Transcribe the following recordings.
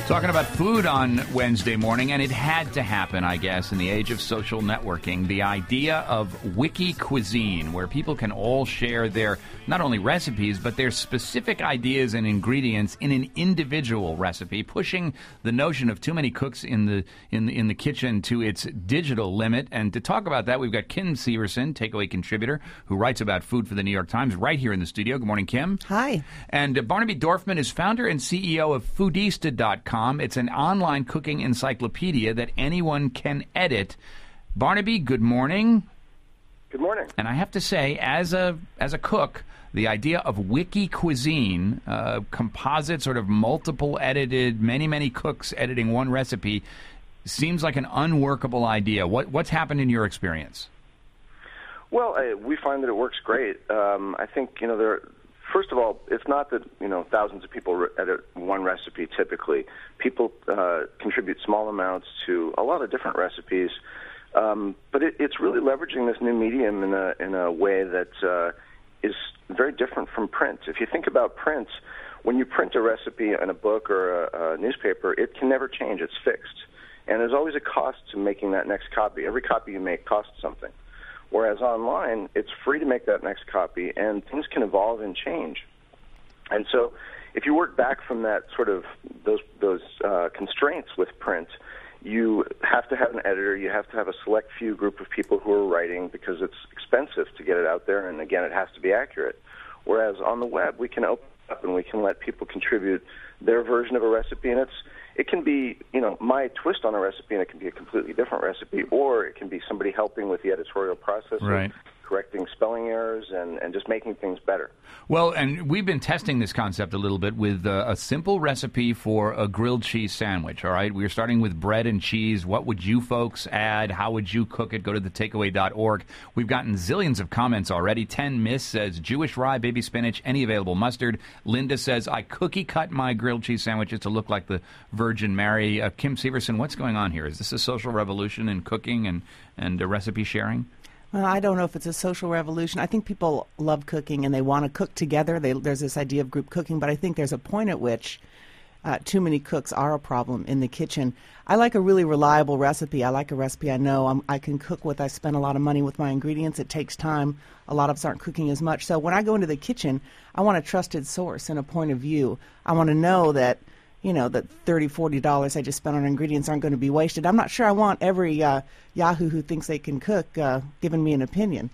Talking about food on Wednesday morning, and it had to happen, I guess, in the age of social networking. The idea of wiki cuisine, where people can all share their not only recipes, but their specific ideas and ingredients in an individual recipe, pushing the notion of too many cooks in the kitchen to its digital limit. And to talk about that, we've got Kim Severson, takeaway contributor, who writes about food for the New York Times, right here in the studio. Good morning, Kim. Hi. And Barnaby Dorfman is founder and CEO of Foodista.com. It's an online cooking encyclopedia that anyone can edit. Barnaby, good morning. Good morning. And I have to say, as a cook, the idea of wiki cuisine, composite, sort of multiple edited, many cooks editing one recipe, seems like an unworkable idea. What's happened in your experience? Well, we find that it works great. I think, first of all, it's not that, thousands of people edit one recipe typically. People contribute small amounts to a lot of different recipes. But it's really leveraging this new medium in a way that is very different from print. If you think about print, when you print a recipe in a book or a newspaper, it can never change. It's fixed. And there's always a cost to making that next copy. Every copy you make costs something. Whereas online, it's free to make that next copy, and things can evolve and change. And so if you work back from that sort of those constraints with print, you have to have an editor, you have to have a select few group of people who are writing because it's expensive to get it out there, and again, it has to be accurate. Whereas on the web, we can open up and we can let people contribute their version of a recipe, and it can be, my twist on a recipe, and it can be a completely different recipe, or it can be somebody helping with the editorial process, right, correcting spelling errors and just making things better. Well, and we've been testing this concept a little bit with a simple recipe for a grilled cheese sandwich, all right? We're starting with bread and cheese. What would you folks add? How would you cook it? Go to thetakeaway.org. We've gotten zillions of comments already. 10 Miss says, Jewish rye, baby spinach, any available mustard. Linda says, I cookie-cut my grilled cheese sandwiches to look like the Virgin Mary. Kim Severson, what's going on here? Is this a social revolution in cooking and recipe sharing? Well, I don't know if it's a social revolution. I think people love cooking and they want to cook together. There's this idea of group cooking, but I think there's a point at which too many cooks are a problem in the kitchen. I like a really reliable recipe. I like a recipe I know I can cook with. I spend a lot of money with my ingredients. It takes time. A lot of us aren't cooking as much. So when I go into the kitchen, I want a trusted source and a point of view. I want to know that that $30, $40 I just spent on ingredients aren't going to be wasted. I'm not sure I want every Yahoo who thinks they can cook giving me an opinion.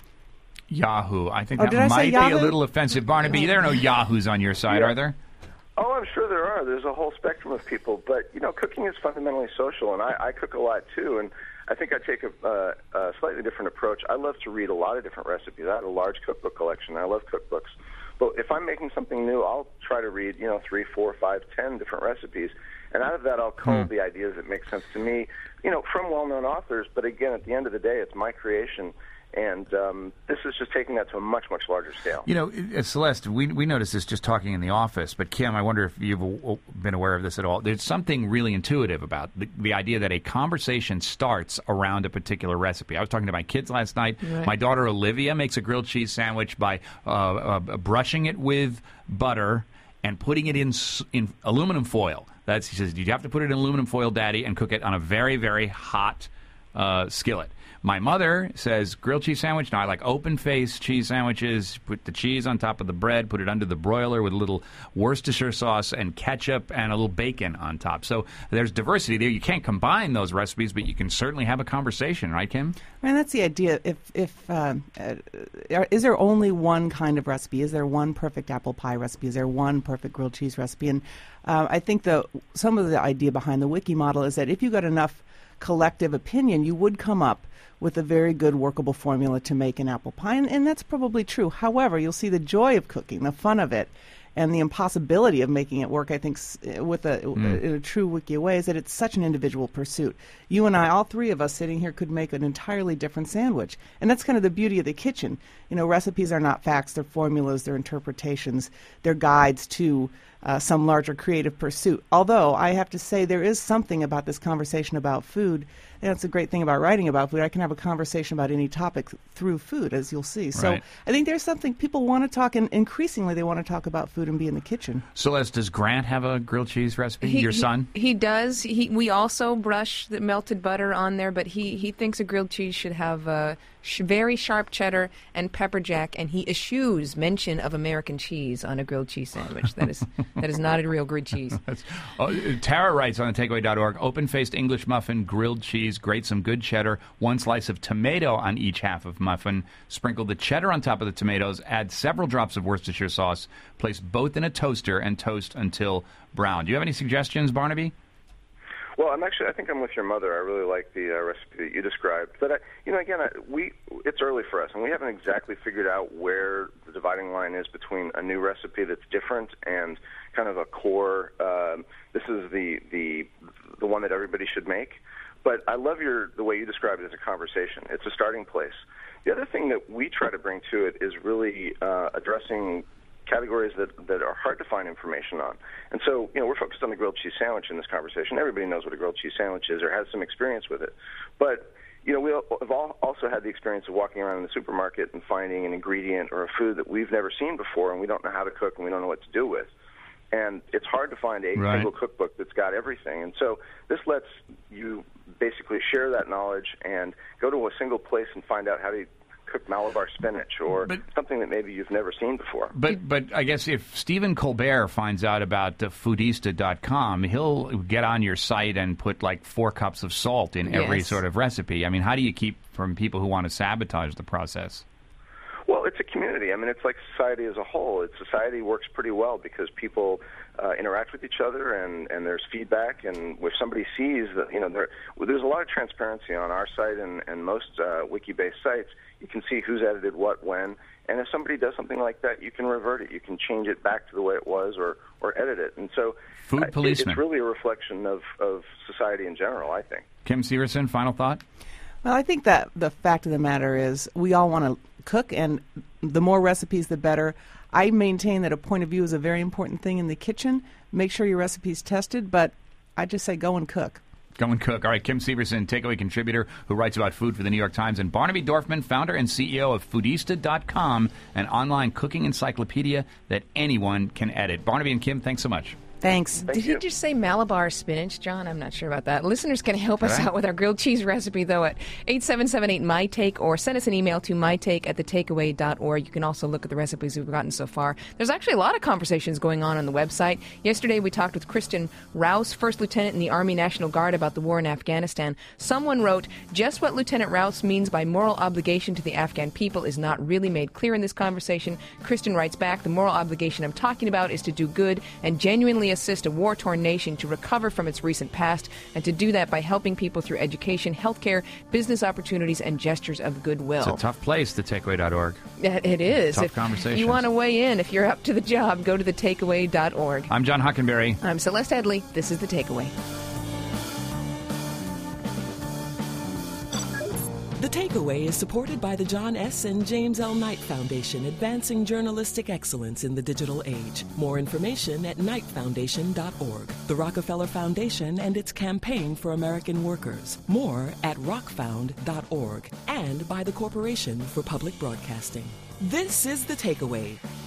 Yahoo. I think that might be a little offensive. Barnaby, there are no Yahoos on your side, are there? Oh, I'm sure there are. There's a whole spectrum of people. But, cooking is fundamentally social, and I cook a lot, too. And I think I take a slightly different approach. I love to read a lot of different recipes. I have a large cookbook collection. I love cookbooks. But if I'm making something new, I'll try to read, 3, 4, 5, 10 different recipes. And out of that, I'll cull the ideas that make sense to me, from well-known authors. But again, at the end of the day, it's my creation. And this is just taking that to a much, much larger scale. Celeste, we noticed this just talking in the office. But, Kim, I wonder if you've been aware of this at all. There's something really intuitive about the idea that a conversation starts around a particular recipe. I was talking to my kids last night. Right. My daughter Olivia makes a grilled cheese sandwich by brushing it with butter and putting it in aluminum foil. She says, you have to put it in aluminum foil, Daddy, and cook it on a very, very hot skillet. My mother says grilled cheese sandwich. Now, I like open-face cheese sandwiches. Put the cheese on top of the bread, put it under the broiler with a little Worcestershire sauce and ketchup and a little bacon on top. So there's diversity there. You can't combine those recipes, but you can certainly have a conversation, right, Kim? And that's the idea. Is there only one kind of recipe? Is there one perfect apple pie recipe? Is there one perfect grilled cheese recipe? And I think some of the idea behind the wiki model is that if you got enough collective opinion, you would come up with a very good workable formula to make an apple pie, and that's probably true. However, you'll see the joy of cooking, the fun of it, and the impossibility of making it work, I think, with in a true wiki way, is that it's such an individual pursuit. You and I, all three of us sitting here, could make an entirely different sandwich, and that's kind of the beauty of the kitchen. Recipes are not facts, they're formulas, they're interpretations, they're guides to some larger creative pursuit. Although I have to say there is something about this conversation about food, and that's a great thing about writing about food. I can have a conversation about any topic through food, as you'll see. So Right. I think there's something people want to talk, and increasingly they want to talk about food and be in the kitchen. Celeste, does Grant have a grilled cheese recipe? Your son? He does. We also brush the melted butter on there, but he thinks a grilled cheese should have very sharp cheddar and pepper jack, and he eschews mention of American cheese on a grilled cheese sandwich. That is not a real grilled cheese. Tara writes on thetakeaway.org, open-faced English muffin, grilled cheese, grate some good cheddar, 1 slice of tomato on each half of muffin, sprinkle the cheddar on top of the tomatoes, add several drops of Worcestershire sauce, place both in a toaster, and toast until brown. Do you have any suggestions, Barnaby? Well, I think I'm with your mother. I really like the recipe that you described. But, it's early for us, and we haven't exactly figured out where the dividing line is between a new recipe that's different and kind of a core, this is the one that everybody should make. But I love the way you describe it as a conversation. It's a starting place. The other thing that we try to bring to it is really addressing categories that are hard to find information on. And so, we're focused on the grilled cheese sandwich in this conversation. Everybody knows what a grilled cheese sandwich is or has some experience with it. But, we have also had the experience of walking around in the supermarket and finding an ingredient or a food that we've never seen before, and we don't know how to cook and we don't know what to do with. And it's hard to find a single cookbook that's got everything. And so this lets you basically share that knowledge and go to a single place and find out how to cook Malabar spinach or something that maybe you've never seen before. But I guess if Stephen Colbert finds out about Foodista.com, he'll get on your site and put like 4 cups of salt in every sort of recipe. I mean, how do you keep from people who want to sabotage the process? Well, it's a community. I mean, it's like society as a whole. Society works pretty well because people interact with each other, and there's feedback. And if somebody sees that, there's a lot of transparency on our site and most wiki-based sites. You can see who's edited what, when, and if somebody does something like that, you can revert it. You can change it back to the way it was, or edit it. And so, food policeman. It's really a reflection of society in general, I think. Kim Severson, final thought. Well, I think that the fact of the matter is we all want to cook, and the more recipes, the better. I maintain that a point of view is a very important thing in the kitchen. Make sure your recipe's tested, but I just say go and cook. Go and cook. All right, Kim Severson, takeaway contributor who writes about food for the New York Times, and Barnaby Dorfman, founder and CEO of Foodista.com, an online cooking encyclopedia that anyone can edit. Barnaby and Kim, thanks so much. Thanks. Did he just say Malabar spinach, John? I'm not sure about that. Listeners can help us out with our grilled cheese recipe, though, at 877-8-MY-TAKE, or send us an email to mytake@thetakeaway.org. You can also look at the recipes we've gotten so far. There's actually a lot of conversations going on the website. Yesterday, we talked with Kristen Rouse, First Lieutenant in the Army National Guard, about the war in Afghanistan. Someone wrote, just what Lieutenant Rouse means by moral obligation to the Afghan people is not really made clear in this conversation. Kristen writes back, the moral obligation I'm talking about is to do good and genuinely assist a war-torn nation to recover from its recent past, and to do that by helping people through education, healthcare, business opportunities, and gestures of goodwill. It's a tough place, thetakeaway.org. It is. Tough conversation. If you want to weigh in, if you're up to the job, go to thetakeaway.org. I'm John Hockenberry. I'm Celeste Headley. This is The Takeaway. The Takeaway is supported by the John S. and James L. Knight Foundation, advancing journalistic excellence in the digital age. More information at knightfoundation.org. The Rockefeller Foundation and its campaign for American workers. More at rockfound.org. And by the Corporation for Public Broadcasting. This is The Takeaway.